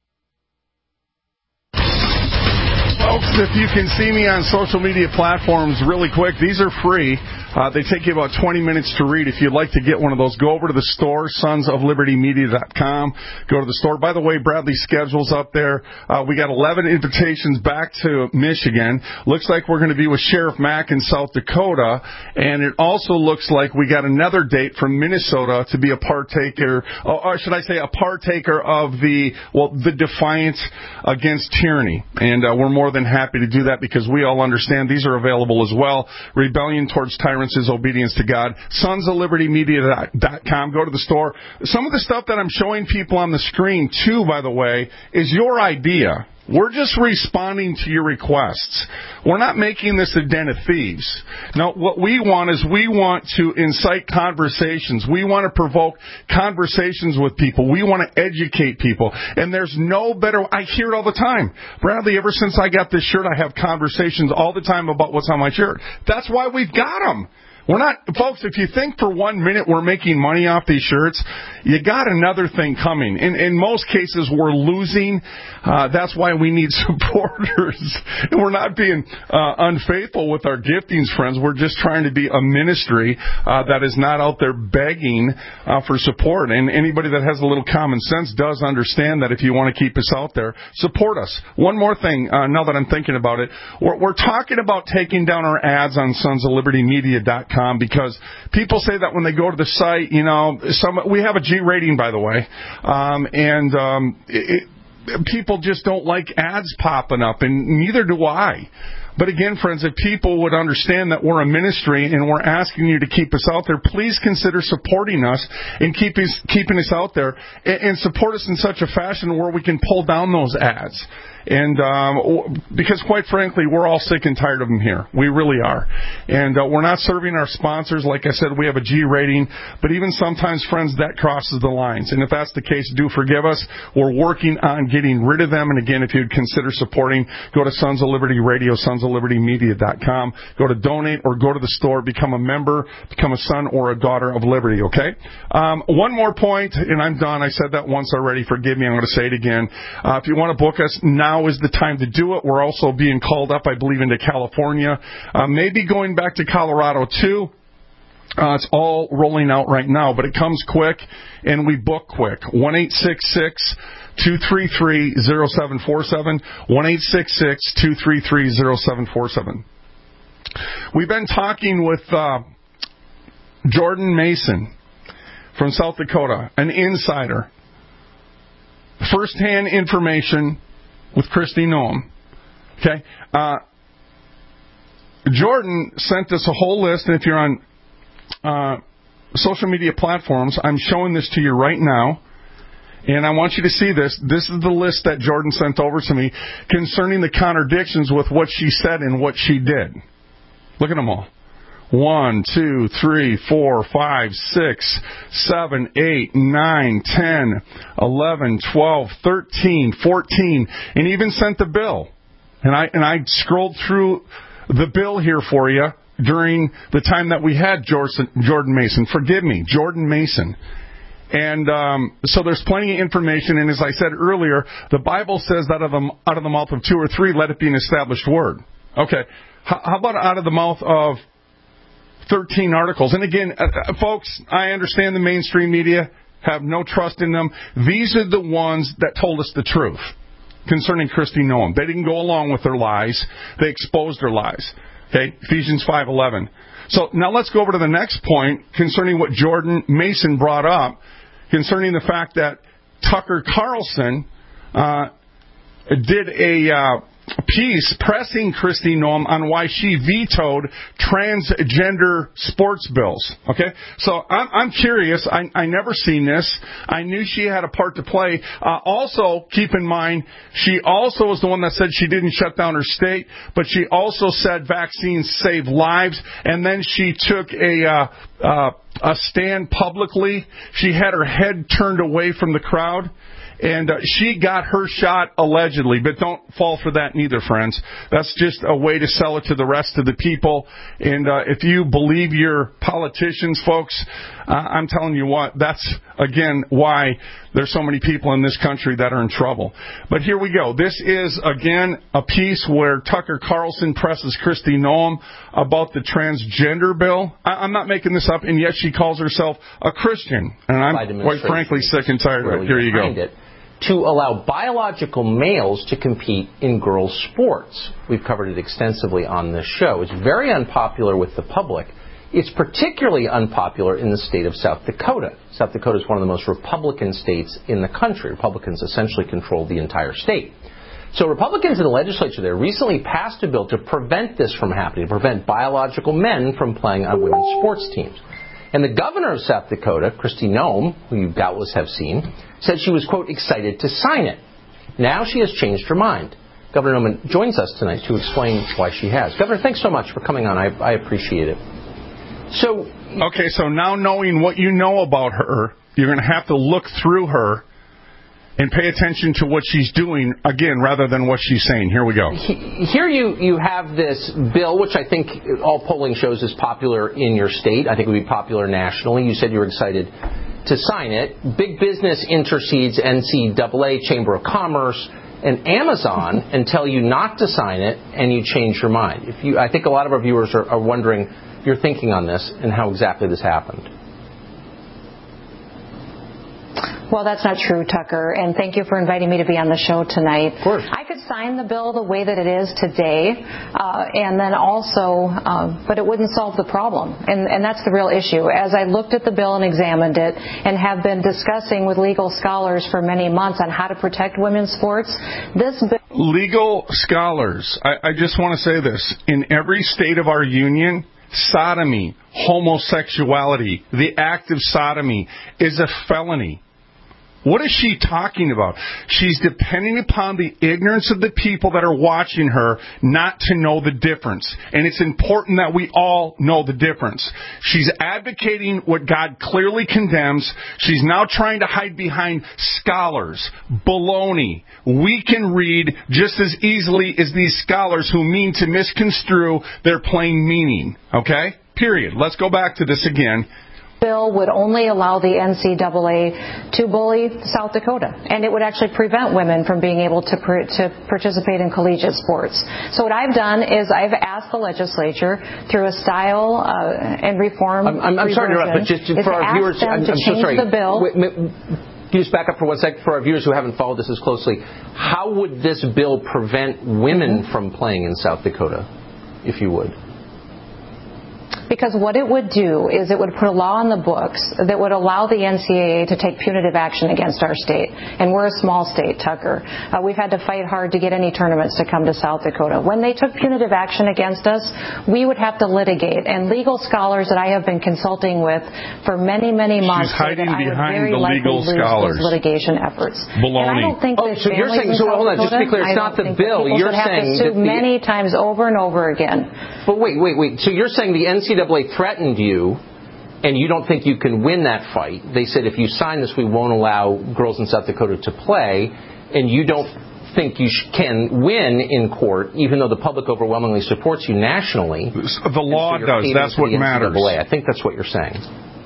Folks, if you can see me on social media platforms really quick, these are free. They take you about 20 minutes to read. If you'd like to get one of those, go over to the store, sonsoflibertymedia.com. Go to the store. By the way, Bradley's schedule's up there. We got 11 invitations back to Michigan. Looks like we're going to be with Sheriff Mack in South Dakota. And it also looks like we got another date from Minnesota to be a partaker, or should I say a partaker of the Defiance Against Tyranny. And we're more than happy to do that, because we all understand these are available as well. Rebellion Towards Tyrants is Obedience to God. sonsoflibertymedia.com. Go to the store. Some of the stuff that I'm showing people on the screen, too, by the way, is your idea. We're just responding to your requests. We're not making this a den of thieves. No, what we want is we want to incite conversations. We want to provoke conversations with people. We want to educate people. And there's no better... I hear it all the time. Bradley, ever since I got this shirt, I have conversations all the time about what's on my shirt. That's why we've got them. We're not, folks, if you think for 1 minute we're making money off these shirts, you got another thing coming. In most cases, we're losing. That's why we need supporters. And we're not being unfaithful with our giftings, friends. We're just trying to be a ministry that is not out there begging for support. And anybody that has a little common sense does understand that if you want to keep us out there, support us. One more thing, now that I'm thinking about it, we're talking about taking down our ads on sonsoflibertymedia.com. Because people say that when they go to the site, you know, we have a G rating, by the way, people just don't like ads popping up, and neither do I. But again, friends, if people would understand that we're a ministry and we're asking you to keep us out there, please consider supporting us and keeping us out there, and support us in such a fashion where we can pull down those ads. And because, quite frankly, we're all sick and tired of them here. We really are. And we're not serving our sponsors. Like I said, we have a G rating. But even sometimes, friends, that crosses the lines. And if that's the case, do forgive us. We're working on getting rid of them. And again, if you'd consider supporting, go to Sons of Liberty Radio, sonsoflibertymedia.com. Go to donate or go to the store, become a member, become a son or a daughter of Liberty, okay? One more point, and I'm done. I said that once already. Forgive me. I'm going to say it again. If you want to book us, now is the time to do it. We're also being called up, I believe, into California. Maybe going back to Colorado, too. It's all rolling out right now, but it comes quick, and we book quick. 1-866-233-0747. 1-866-233-0747. We've been talking with Jordan Mason from South Dakota, an insider. First-hand information with Kristi Noem. Okay? Jordan sent us a whole list, and if you're on social media platforms, I'm showing this to you right now, and I want you to see this. This is the list that Jordan sent over to me concerning the contradictions with what she said and what she did. Look at them all. 1, 2, 3, 4, 5, 6, 7, 8, 9, 10, 11, 12, 13, 14, and even sent the bill. And I scrolled through the bill here for you during the time that we had Jordan Mason. Forgive me, Jordan Mason. And so there's plenty of information, and as I said earlier, the Bible says that out of the mouth of 2 or 3, let it be an established word. Okay, how about out of the mouth of 13 articles? And again, folks, I understand the mainstream media, have no trust in them. These are the ones that told us the truth concerning Kristi Noem. They didn't go along with their lies. They exposed their lies. Okay, Ephesians 5:11. So now let's go over to the next point concerning what Jordan Mason brought up concerning the fact that Tucker Carlson did a piece pressing Kristi Noem on why she vetoed transgender sports bills. Okay, so I'm curious. I never seen this. I knew she had a part to play. Also, keep in mind, she also was the one that said she didn't shut down her state, but she also said vaccines save lives, and then she took a stand publicly. She had her head turned away from the crowd. And she got her shot allegedly, but don't fall for that neither, friends. That's just a way to sell it to the rest of the people. And if you believe your politicians, folks, I'm telling you what, that's, again, why there's so many people in this country that are in trouble. But here we go. This is, again, a piece where Tucker Carlson presses Kristi Noem about the transgender bill. I'm not making this up, and yet she calls herself a Christian. And I'm, quite frankly, sick and tired of it. Here you go. To allow biological males to compete in girls' sports. We've covered it extensively on this show. It's very unpopular with the public. It's particularly unpopular in the state of South Dakota. South Dakota is one of the most Republican states in the country. Republicans essentially control the entire state. So Republicans in the legislature there recently passed a bill to prevent this from happening, to prevent biological men from playing on women's sports teams. And the governor of South Dakota, Kristi Noem, who you doubtless have seen, said she was, quote, excited to sign it. Now she has changed her mind. Governor Newman joins us tonight to explain why she has. Governor, thanks so much for coming on. I appreciate it. So now knowing what you know about her, you're going to have to look through her and pay attention to what she's doing, again, rather than what she's saying. Here we go. Here you have this bill, which I think all polling shows is popular in your state. I think it would be popular nationally. You said you were excited to sign it. Big business intercedes NCAA, Chamber of Commerce, and Amazon and tell you not to sign it, and you change your mind. I think a lot of our viewers are wondering your thinking on this and how exactly this happened. Well, that's not true, Tucker, and thank you for inviting me to be on the show tonight. Of course. I could sign the bill the way that it is today, and then also, but it wouldn't solve the problem, and that's the real issue. As I looked at the bill and examined it and have been discussing with legal scholars for many months on how to protect women's sports, this bill... Legal scholars, I just want to say this. In every state of our union, sodomy, homosexuality, the act of sodomy is a felony. What is she talking about? She's depending upon the ignorance of the people that are watching her not to know the difference. And it's important that we all know the difference. She's advocating what God clearly condemns. She's now trying to hide behind scholars. Baloney. We can read just as easily as these scholars who mean to misconstrue their plain meaning. Okay? Period. Let's go back to this again. Bill would only allow the NCAA to bully South Dakota, and it would actually prevent women from being able to participate in collegiate sports. So what I've done is I've asked the legislature through a style and reform. I'm sorry to interrupt, but just for our viewers, I'm so sorry. The bill. Can you just back up for 1 second for our viewers who haven't followed this as closely? How would this bill prevent women from playing in South Dakota, if you would? Because what it would do is it would put a law on the books that would allow the NCAA to take punitive action against our state. And we're a small state, Tucker. We've had to fight hard to get any tournaments to come to South Dakota. When they took punitive action against us, we would have to litigate. And legal scholars that I have been consulting with for many, many months say that I would very likely lose those litigation efforts. Baloney. And I don't think that so you're saying, so hold on, just to be clear, it's not the bill. You're saying that many times over and over again. But wait. So you're saying the NCAA threatened you, and you don't think you can win that fight. They said if you sign this, we won't allow girls in South Dakota to play, and you don't think you can win in court, even though the public overwhelmingly supports you nationally. The law does. That's what matters. I think that's what you're saying.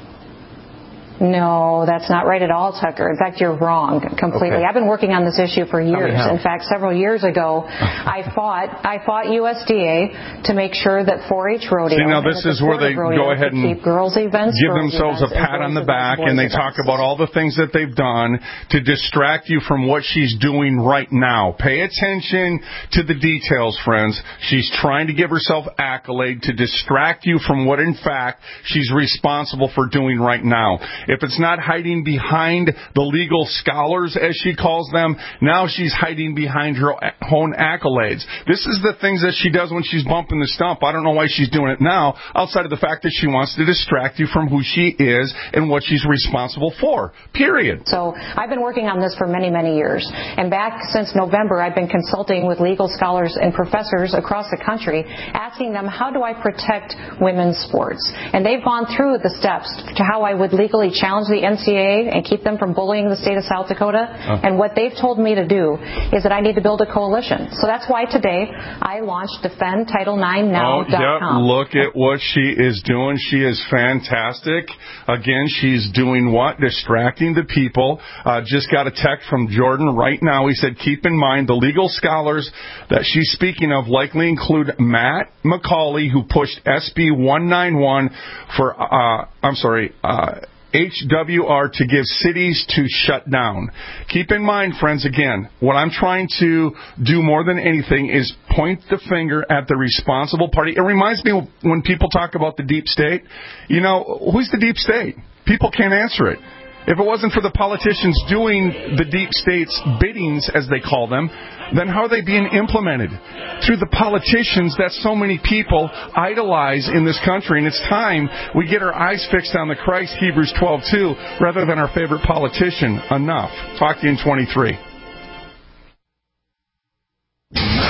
No, that's not right at all, Tucker. In fact, you're wrong completely. Okay. I've been working on this issue for years. In fact, several years ago, I fought USDA to make sure that 4-H rodeo. See, now this is where they go ahead and keep girls events, give themselves a pat on the back, and they talk about all the things that they've done to distract you from what she's doing right now. Pay attention to the details, friends. She's trying to give herself accolade to distract you from what, in fact, she's responsible for doing right now. If it's not hiding behind the legal scholars, as she calls them, now she's hiding behind her own accolades. This is the things that she does when she's bumping the stump. I don't know why she's doing it now, outside of the fact that she wants to distract you from who she is and what she's responsible for. Period. So I've been working on this for many, many years. And back since November, I've been consulting with legal scholars and professors across the country, asking them, how do I protect women's sports? And they've gone through the steps to how I would legally challenge the NCAA and keep them from bullying the state of South Dakota. And what they've told me to do is that I need to build a coalition. So that's why today I launched DefendTitle9Now.com. Look at what she is doing. She is fantastic. Again, she's doing what? Distracting the people. Just got a text from Jordan right now. He said, keep in mind the legal scholars that she's speaking of likely include Matt McCauley, who pushed SB 191 for, HWR to give cities to shut down. Keep in mind, friends, again, what I'm trying to do more than anything is point the finger at the responsible party. It reminds me when people talk about the deep state, you know, who's the deep state? People can't answer it. If it wasn't for the politicians doing the deep state's biddings, as they call them, then how are they being implemented? Through the politicians that so many people idolize in this country. And it's time we get our eyes fixed on the Christ, Hebrews 12:2, rather than our favorite politician. Enough. Talk to you in 23.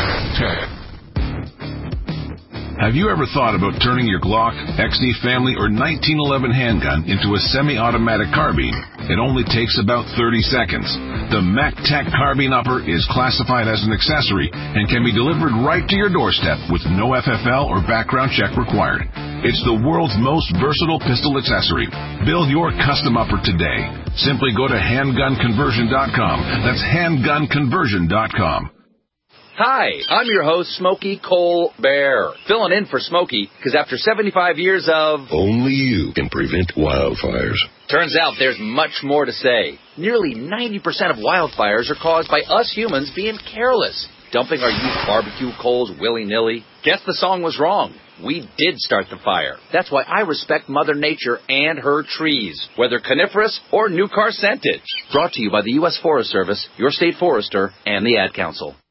Have you ever thought about turning your Glock, XD Family, or 1911 handgun into a semi-automatic carbine? It only takes about 30 seconds. The MacTac Carbine Upper is classified as an accessory and can be delivered right to your doorstep with no FFL or background check required. It's the world's most versatile pistol accessory. Build your custom upper today. Simply go to handgunconversion.com. That's handgunconversion.com. Hi, I'm your host, Smokey Colbert, filling in for Smokey, because after 75 years of... Only you can prevent wildfires. Turns out there's much more to say. Nearly 90% of wildfires are caused by us humans being careless, dumping our used barbecue coals willy-nilly. Guess the song was wrong. We did start the fire. That's why I respect Mother Nature and her trees, whether coniferous or new car scented. Brought to you by the U.S. Forest Service, your state forester, and the Ad Council.